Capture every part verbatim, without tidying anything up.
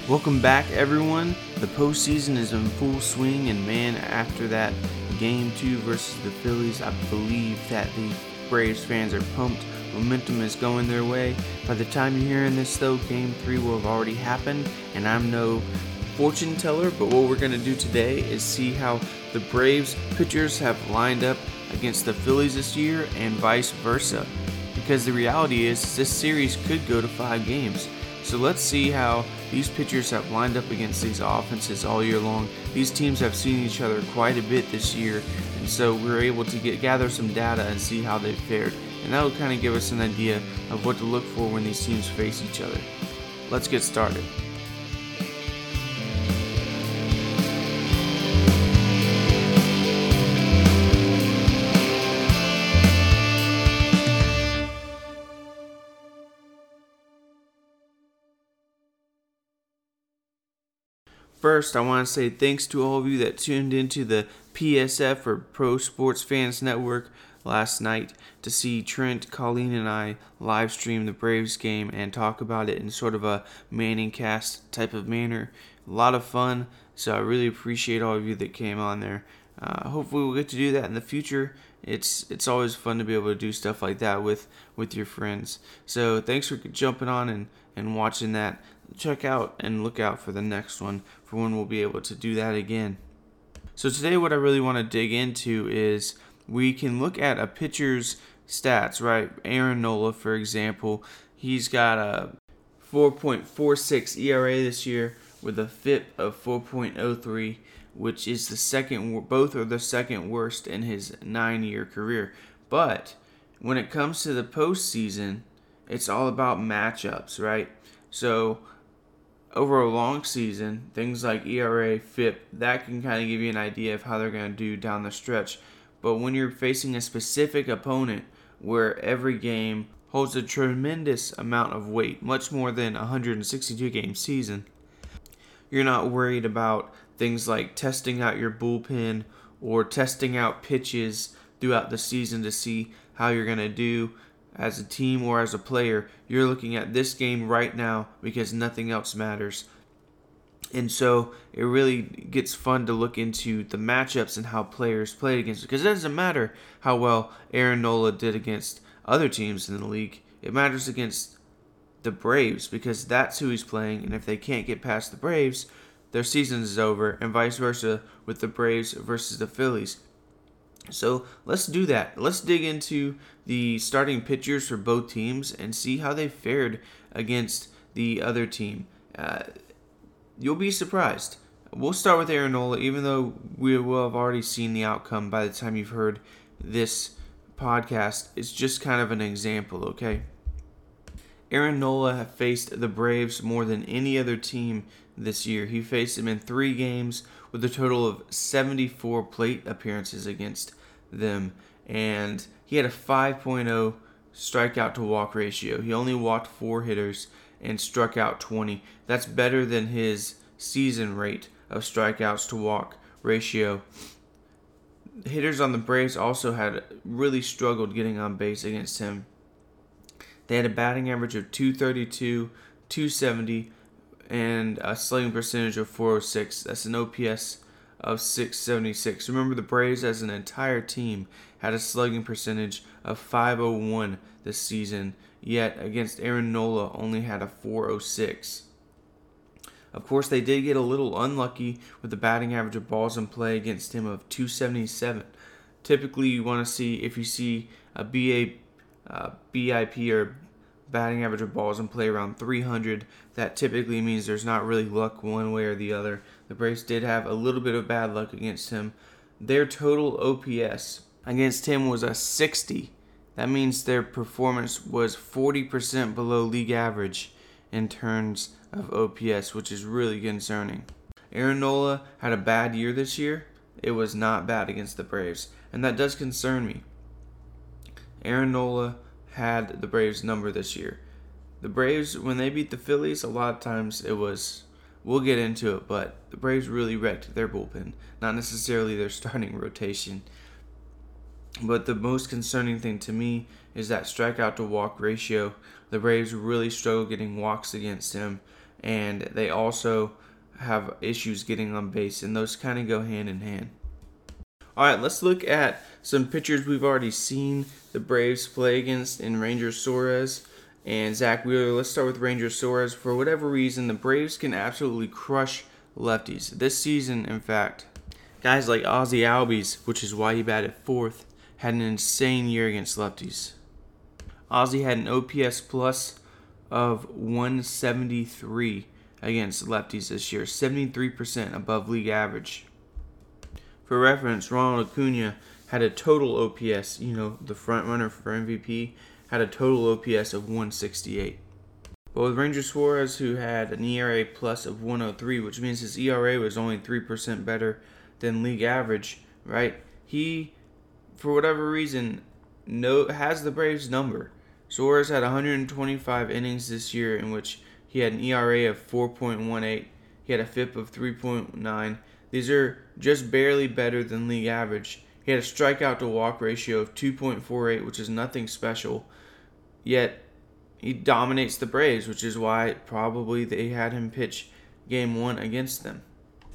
Welcome back, everyone. The postseason is in full swing, and man, after that game two versus the Phillies, I believe that the Braves fans are pumped. Momentum is going their way. By the time you're hearing this, though, game three will have already happened, and I'm no fortune teller, but what we're going to do today is see how the Braves pitchers have lined up against the Phillies this year and vice versa. Because the reality is, this series could go to five games. So let's see how these pitchers have lined up against these offenses all year long. These teams have seen each other quite a bit this year, and so we're able to get gather some data and see how they've fared. And that'll kind of give us an idea of what to look for when these teams face each other. Let's get started. First, I want to say thanks to all of you that tuned into the P S F or Pro Sports Fans Network last night to see Trent, Colleen, and I live stream the Braves game and talk about it in sort of a Manning cast type of manner. A lot of fun, so I really appreciate all of you that came on there. Uh, hopefully we'll get to do that in the future. It's it's always fun to be able to do stuff like that with, with your friends. So thanks for jumping on and, and watching that. Check out and look out for the next one for when we'll be able to do that again. So today what I really want to dig into is we can look at a pitcher's stats, right? Aaron Nola, for example, he's got a four point four six E R A this year with a F I P of four point oh three, which is the second, both are the second worst in his nine-year career. But when it comes to the postseason, it's all about matchups, right? So over a long season, things like E R A, F I P, that can kind of give you an idea of how they're going to do down the stretch. But when you're facing a specific opponent where every game holds a tremendous amount of weight, much more than a one hundred sixty-two game season, you're not worried about things like testing out your bullpen or testing out pitches throughout the season to see how you're going to do as a team or as a player. You're looking at this game right now because nothing else matters. And so it really gets fun to look into the matchups and how players played against it. Because it doesn't matter how well Aaron Nola did against other teams in the league. It matters against the Braves because that's who he's playing. And if they can't get past the Braves, their season is over, and vice versa with the Braves versus the Phillies. So let's do that. Let's dig into the starting pitchers for both teams and see how they fared against the other team. Uh, you'll be surprised. We'll start with Aaron Nola, even though we will have already seen the outcome by the time you've heard this podcast. It's just kind of an example, okay? Aaron Nola have faced the Braves more than any other team this year. He faced them in three games with a total of seventy-four plate appearances against them, and he had a five point oh strikeout to walk ratio. He only walked four hitters and struck out twenty. That's better than his season rate of strikeouts to walk ratio. Hitters on the Braves also had really struggled getting on base against him. They had a batting average of two thirty-two, two seventy, and a slugging percentage of four oh six. That's an O P S of six seventy-six. Remember, the Braves as an entire team had a slugging percentage of five oh one this season, yet against Aaron Nola only had a four oh six. Of course, they did get a little unlucky with the batting average of balls in play against him of two seventy-seven. Typically, you want to see, if you see a B A Uh, B I P or batting average of balls in play around three hundred, that typically means there's not really luck one way or the other. The Braves did have a little bit of bad luck against him. Their total O P S against him was a sixty. That means their performance was forty percent below league average in terms of O P S, which is really concerning. Aaron Nola had a bad year this year. It was not bad against the Braves, and that does concern me. Aaron Nola had the Braves number this year. The Braves, when they beat the Phillies, a lot of times it was, we'll get into it, but the Braves really wrecked their bullpen, not necessarily their starting rotation. But the most concerning thing to me is that strikeout to walk ratio. The Braves really struggled getting walks against him, and they also have issues getting on base, and those kind of go hand in hand. All right, let's look at some pitchers we've already seen the Braves play against in Ranger Suarez and Zack Wheeler. Let's start with Ranger Suarez. For whatever reason, the Braves can absolutely crush lefties. This season, in fact, guys like Ozzie Albies, which is why he batted fourth, had an insane year against lefties. Ozzie had an O P S plus of one seventy-three against lefties this year, seventy-three percent above league average. For reference, Ronald Acuna had a total O P S, you know, the front runner for M V P, had a total O P S of one sixty-eight. But with Ranger Suarez, who had an E R A plus of one oh three, which means his E R A was only three percent better than league average, right? He, for whatever reason, no has the Braves number. Suarez had one hundred twenty-five innings this year in which he had an E R A of four point one eight. He had a F I P of three point nine. These are just barely better than league average. He had a strikeout to walk ratio of two point four eight, which is nothing special. Yet, he dominates the Braves, which is why probably they had him pitch game one against them.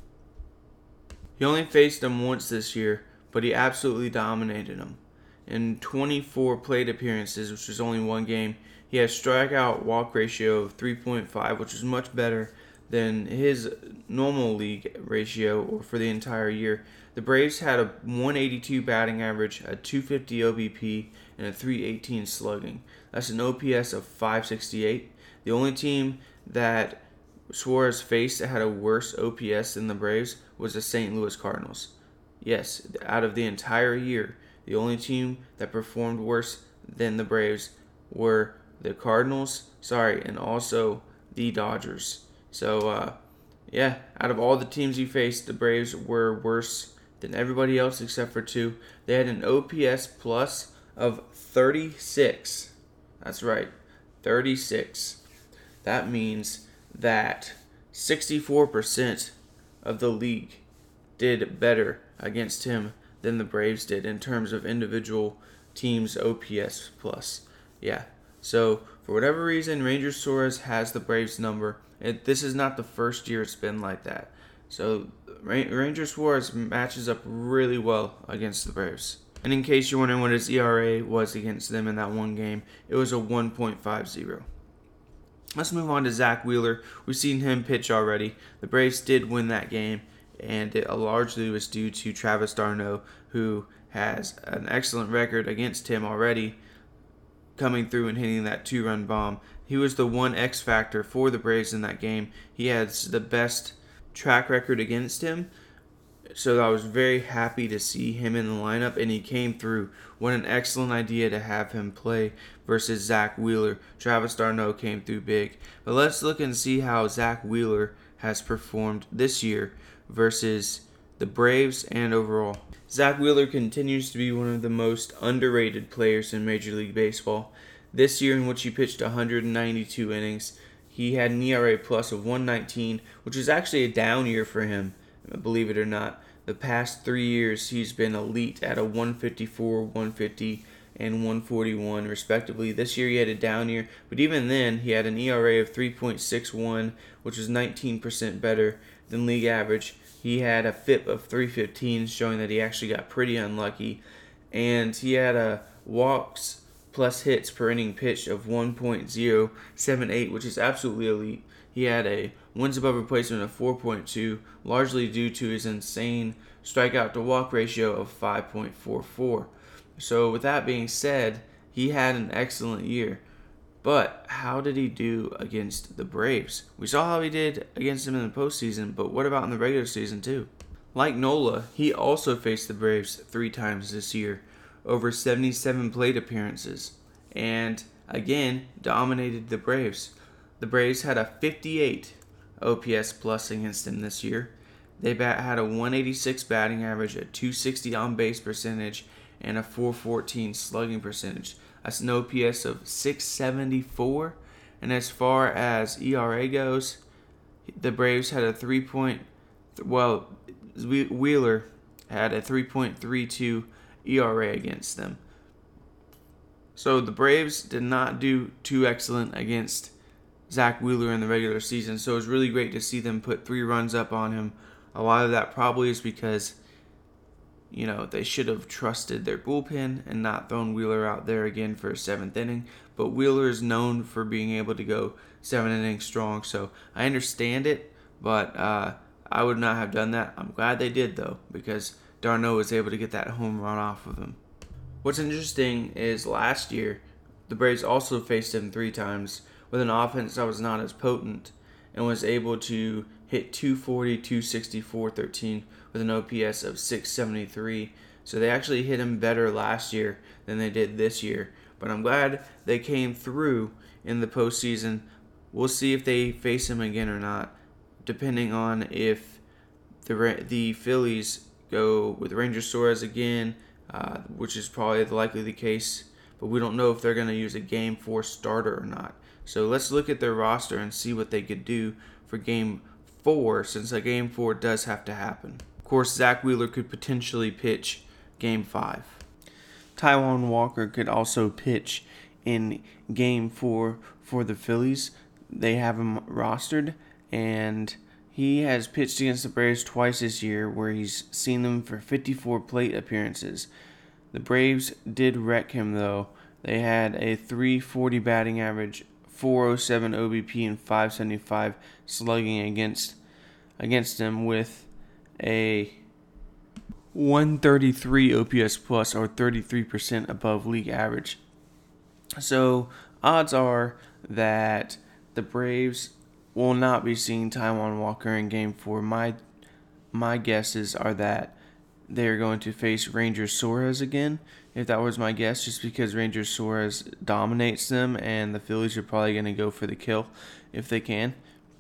He only faced them once this year, but he absolutely dominated them. In twenty-four plate appearances, which was only one game, he had a strikeout walk ratio of three point five, which is much better than his normal league ratio or for the entire year. The Braves had a one eighty-two batting average, a two fifty O B P, and a three eighteen slugging. That's an O P S of five sixty-eight. The only team that Suarez faced that had a worse O P S than the Braves was the Saint Louis Cardinals. Yes, out of the entire year, the only team that performed worse than the Braves were the Cardinals, sorry, and also the Dodgers. So, uh, yeah, out of all the teams he faced, the Braves were worse than everybody else except for two. They had an O P S plus of thirty-six. That's right, thirty-six. That means that sixty-four percent of the league did better against him than the Braves did in terms of individual teams' O P S plus. Yeah, so for whatever reason, Ranger Suarez has the Braves number. It, this is not the first year it's been like that. So Ranger Suarez matches up really well against the Braves. And in case you're wondering what his E R A was against them in that one game, it was a one point five oh. Let's move on to Zack Wheeler. We've seen him pitch already. The Braves did win that game, and it largely was due to Travis d'Arnaud, who has an excellent record against him already, coming through and hitting that two-run bomb. He was the one X factor for the Braves in that game. He has the best track record against him, so I was very happy to see him in the lineup, and he came through. What an excellent idea to have him play versus Zack Wheeler. Travis d'Arnaud came through big. But let's look and see how Zack Wheeler has performed this year versus the Braves and overall. Zack Wheeler continues to be one of the most underrated players in Major League Baseball. This year, in which he pitched one hundred ninety-two innings, he had an E R A plus of one nineteen, which is actually a down year for him, believe it or not. The past three years, he's been elite at a one fifty-four, one fifty, and one forty-one, respectively. This year, he had a down year, but even then, he had an E R A of three point six one, which is nineteen percent better than league average. He had a F I P of three fifteen, showing that he actually got pretty unlucky, and he had a walks plus hits per inning pitched of one point oh seven eight, which is absolutely elite. He had a wins above replacement of four point two, largely due to his insane strikeout to walk ratio of five point four four. So with that being said, he had an excellent year. But how did he do against the Braves? We saw how he did against them in the postseason, but what about in the regular season too? Like Nola, he also faced the Braves three times this year, over seventy-seven plate appearances, and again dominated the Braves. The Braves had a fifty-eight O P S plus against him this year. They bat, had a one eighty-six batting average, a two sixty on base percentage, and a four fourteen slugging percentage. That's an O P S of six seventy-four. And as far as E R A goes, the Braves had a three point. Well, Wheeler had a three point three two E R A against them. So the Braves did not do too excellent against Zach Wheeler in the regular season. So it was really great to see them put three runs up on him. A lot of that probably is because, you know, they should have trusted their bullpen and not thrown Wheeler out there again for a seventh inning. But Wheeler is known for being able to go seven innings strong. So I understand it, but uh, I would not have done that. I'm glad they did, though, because d'Arnaud was able to get that home run off of him. What's interesting is last year, the Braves also faced him three times with an offense that was not as potent and was able to hit two forty, two sixty, four thirteen with an O P S of six seventy-three. So they actually hit him better last year than they did this year. But I'm glad they came through in the postseason. We'll see if they face him again or not, depending on if the the Phillies go with Ranger Suarez again, uh, which is probably likely the case. But we don't know if they're going to use a Game four starter or not. So let's look at their roster and see what they could do for Game four, since a Game four does have to happen. Of course, Zach Wheeler could potentially pitch Game five. Taijuan Walker could also pitch in Game four for the Phillies. They have him rostered, and he has pitched against the Braves twice this year, where he's seen them for fifty-four plate appearances. The Braves did wreck him, though. They had a three forty batting average, four oh seven O B P, and five seventy-five slugging against against him, with a one thirty-three O P S plus, or thirty-three percent above league average. So odds are that the Braves will not be seeing Taijuan Walker in Game four. My my guesses are that they're going to face Ranger Suarez again, if that was my guess, just because Ranger Suarez dominates them, and the Phillies are probably going to go for the kill if they can.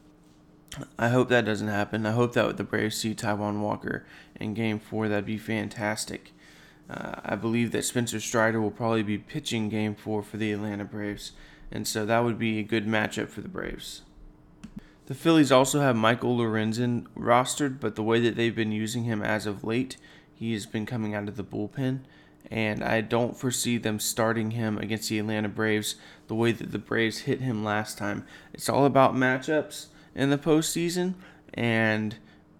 I hope that doesn't happen. I hope that the Braves see Taijuan Walker in Game four. That'd be fantastic. Uh, I believe that Spencer Strider will probably be pitching Game four for the Atlanta Braves, and so that would be a good matchup for the Braves. The Phillies also have Michael Lorenzen rostered, but the way that they've been using him as of late, he has been coming out of the bullpen, and I don't foresee them starting him against the Atlanta Braves the way that the Braves hit him last time. It's all about matchups in the postseason, and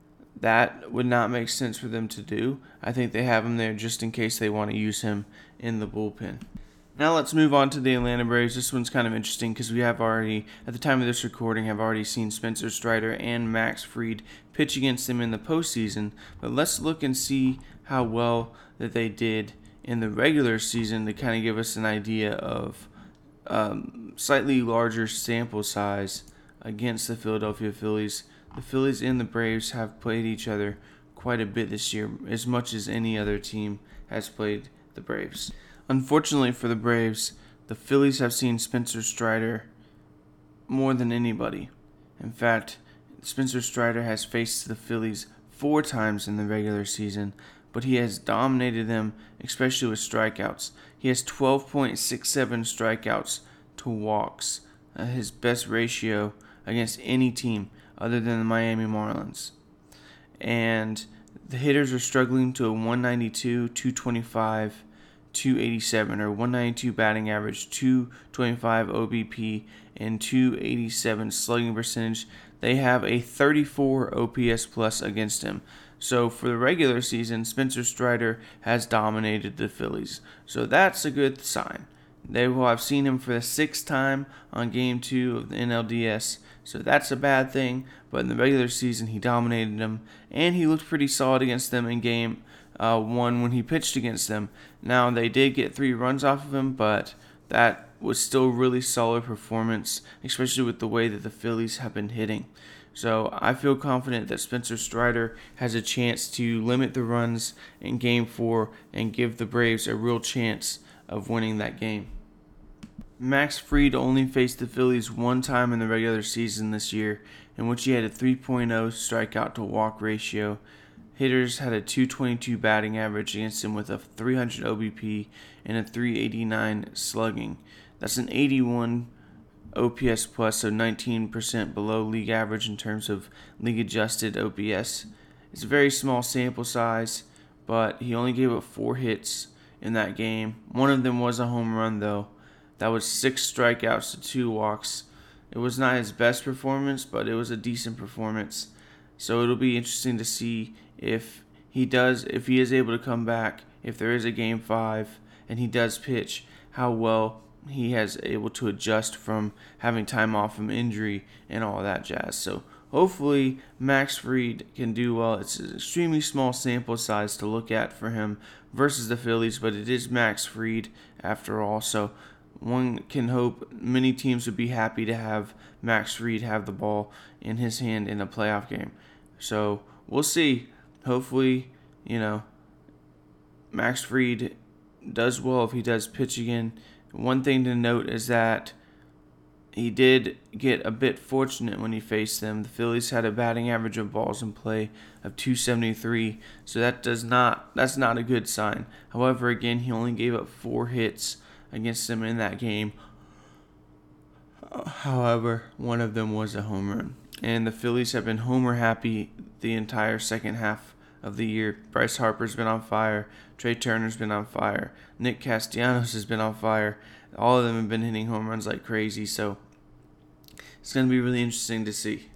that would not make sense for them to do. I think they have him there just in case they want to use him in the bullpen. Now let's move on to the Atlanta Braves. This one's kind of interesting because we have already, at the time of this recording, have already seen Spencer Strider and Max Fried pitch against them in the postseason. But let's look and see how well that they did in the regular season to kind of give us an idea of um, slightly larger sample size against the Philadelphia Phillies. The Phillies and the Braves have played each other quite a bit this year, as much as any other team has played the Braves. Unfortunately for the Braves, the Phillies have seen Spencer Strider more than anybody. In fact, Spencer Strider has faced the Phillies four times in the regular season, but he has dominated them, especially with strikeouts. He has twelve point six seven strikeouts to walks, uh, his best ratio against any team other than the Miami Marlins. And the hitters are struggling to a one ninety-two, two twenty-five, two eighty-seven, or one ninety-two batting average, two twenty-five O B P, and two eighty-seven slugging percentage. They have a thirty-four O P S plus against him. So for the regular season, Spencer Strider has dominated the Phillies. So that's a good sign. They will have seen him for the sixth time on Game two of the N L D S. So that's a bad thing. But in the regular season, he dominated them, and he looked pretty solid against them in Game uh, one when he pitched against them. Now, they did get three runs off of him, but that was still really solid performance, especially with the way that the Phillies have been hitting. So I feel confident that Spencer Strider has a chance to limit the runs in Game four and give the Braves a real chance of winning that game. Max Fried only faced the Phillies one time in the regular season this year, in which he had a three point oh strikeout to walk ratio. Hitters had a two twenty-two batting average against him with a three hundred O B P and a three eighty-nine slugging. That's an eighty-one O P S plus, so nineteen percent below league average in terms of league adjusted O P S. It's a very small sample size, but he only gave up four hits in that game. One of them was a home run, though. That was six strikeouts to two walks. It was not his best performance, but it was a decent performance. So it'll be interesting to see if he does, if he is able to come back, if there is a game five and he does pitch, how well he has able to adjust from having time off from injury and all that jazz. So hopefully Max Fried can do well. It's an extremely small sample size to look at for him versus the Phillies, but it is Max Fried after all. So one can hope many teams would be happy to have Max Fried have the ball in his hand in a playoff game. So we'll see. Hopefully, you know, Max Fried does well if he does pitch again. One thing to note is that he did get a bit fortunate when he faced them. The Phillies had a batting average of balls in play of two seventy-three, so that does not that's not a good sign. However, again, he only gave up four hits against them in that game. However, one of them was a home run. And the Phillies have been homer happy the entire second half of the year. Bryce Harper's been on fire. Trey Turner's been on fire. Nick Castellanos has been on fire. All of them have been hitting home runs like crazy. So it's going to be really interesting to see.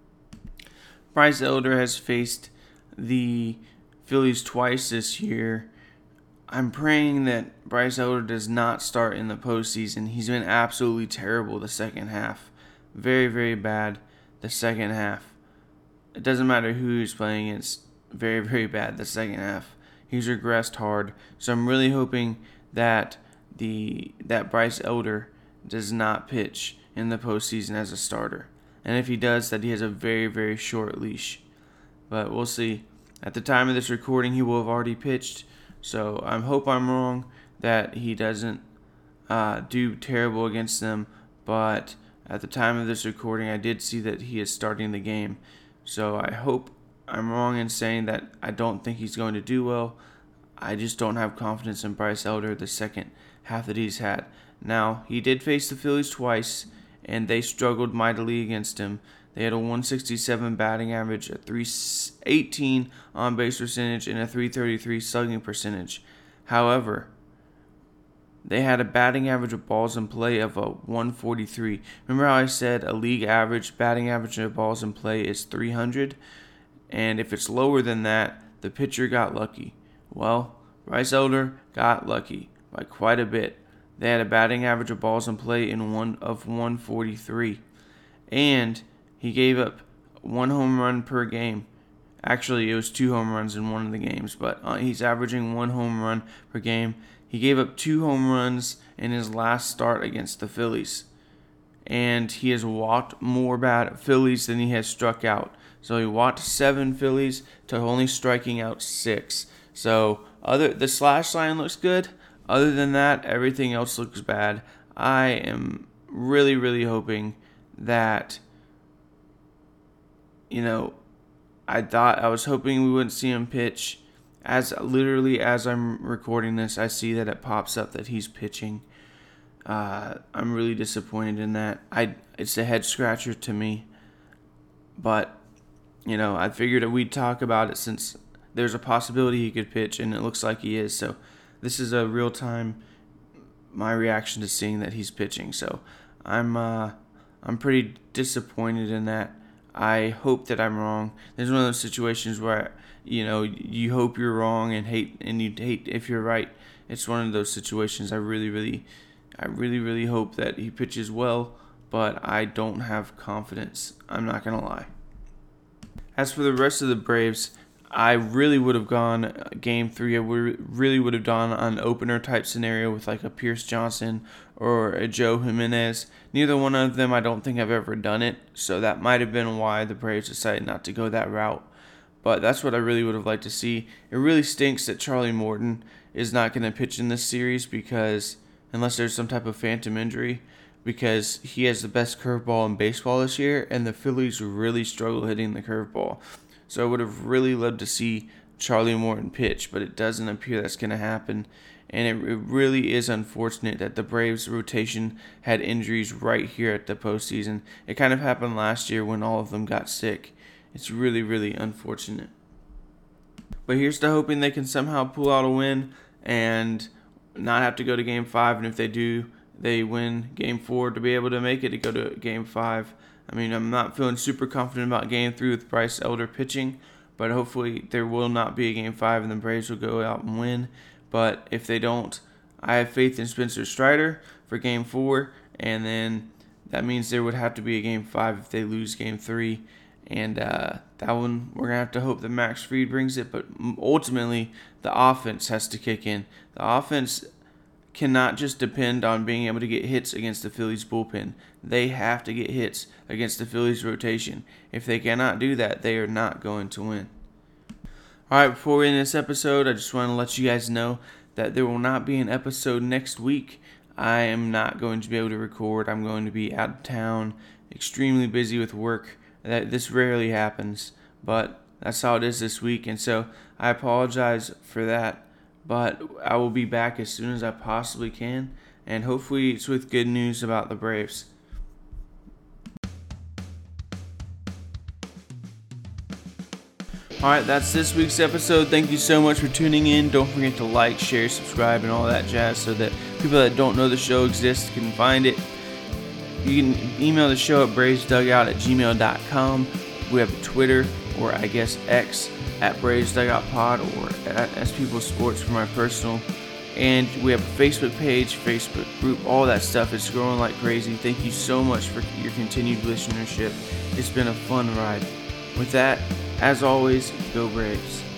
Bryce Elder has faced the Phillies twice this year. I'm praying that Bryce Elder does not start in the postseason. He's been absolutely terrible the second half. Very, very bad the second half. It doesn't matter who he's playing against. Very, very bad the second half. He's regressed hard. So I'm really hoping that the that Bryce Elder does not pitch in the postseason as a starter. And if he does, that he has a very, very short leash. But we'll see. At the time of this recording, he will have already pitched. So I hope I'm wrong that he doesn't uh, do terrible against them. But at the time of this recording, I did see that he is starting the game. So I hope I'm wrong in saying that I don't think he's going to do well. I just don't have confidence in Bryce Elder the second half that he's had. Now, he did face the Phillies twice, and they struggled mightily against him. They had a one sixty-seven batting average, a three eighteen on-base percentage, and a three thirty-three slugging percentage. However, they had a batting average of balls in play of a one forty-three. Remember how I said a league average batting average of balls in play is three hundred? And if it's lower than that, the pitcher got lucky. Well, Bryce Elder got lucky by quite a bit. They had a batting average of balls in play in one of one forty-three. And he gave up one home run per game. Actually, it was two home runs in one of the games, but uh, he's averaging one home run per game. He gave up two home runs in his last start against the Phillies. And he has walked more bad Phillies than he has struck out. So he walked seven Phillies to only striking out six. So other the slash line looks good. Other than that, everything else looks bad. I am really, really hoping that, you know, I thought I was hoping we wouldn't see him pitch. As literally as I'm recording this, I see that it pops up that he's pitching. Uh, I'm really disappointed in that. I it's a head scratcher to me, but you know I figured that we'd talk about it since there's a possibility he could pitch, and it looks like he is. So this is a real time my reaction to seeing that he's pitching. So I'm uh, I'm pretty disappointed in that. I hope that I'm wrong. There's one of those situations where you know you hope you're wrong and hate and you hate if you're right. It's one of those situations. I really, really. I really, really hope that he pitches well, but I don't have confidence. I'm not going to lie. As for the rest of the Braves, I really would have gone game three. I really would have gone an opener type scenario with like a Pierce Johnson or a Joe Jimenez. Neither one of them, I don't think I've ever done it, so that might have been why the Braves decided not to go that route. But that's what I really would have liked to see. It really stinks that Charlie Morton is not going to pitch in this series because... unless there's some type of phantom injury, because he has the best curveball in baseball this year, and the Phillies really struggle hitting the curveball. So I would have really loved to see Charlie Morton pitch, but it doesn't appear that's going to happen. And it, it really is unfortunate that the Braves rotation had injuries right here at the postseason. It kind of happened last year when all of them got sick. It's really, really unfortunate. But here's to hoping they can somehow pull out a win and not have to go to game five, and if they do, they win game four to be able to make it to go to game five. I mean, I'm not feeling super confident about game three with Bryce Elder pitching, but hopefully there will not be a game five and the Braves will go out and win. But if they don't, I have faith in Spencer Strider for game four, and then that means there would have to be a game five if they lose game three. And uh, that one, we're going to have to hope that Max Fried brings it, but ultimately the offense has to kick in. The offense cannot just depend on being able to get hits against the Phillies bullpen. They have to get hits against the Phillies rotation. If they cannot do that, they are not going to win. All right, before we end this episode, I just want to let you guys know that there will not be an episode next week. I am not going to be able to record. I'm going to be out of town, extremely busy with work. That this rarely happens, but that's how it is this week, and so I apologize for that. But I will be back as soon as I possibly can, and hopefully it's with good news about the Braves. Alright, that's this week's episode. Thank you so much for tuning in. Don't forget to like, share, subscribe, and all that jazz so that people that don't know the show exists can find it. You can email the show at bravesdugout at gmail dot com. We have Twitter, or I guess X, at bravesdugoutpod, or at S People Sports for my personal. And we have a Facebook page, Facebook group, all that stuff. It's growing like crazy. Thank you so much for your continued listenership. It's been a fun ride. With that, as always, go Braves.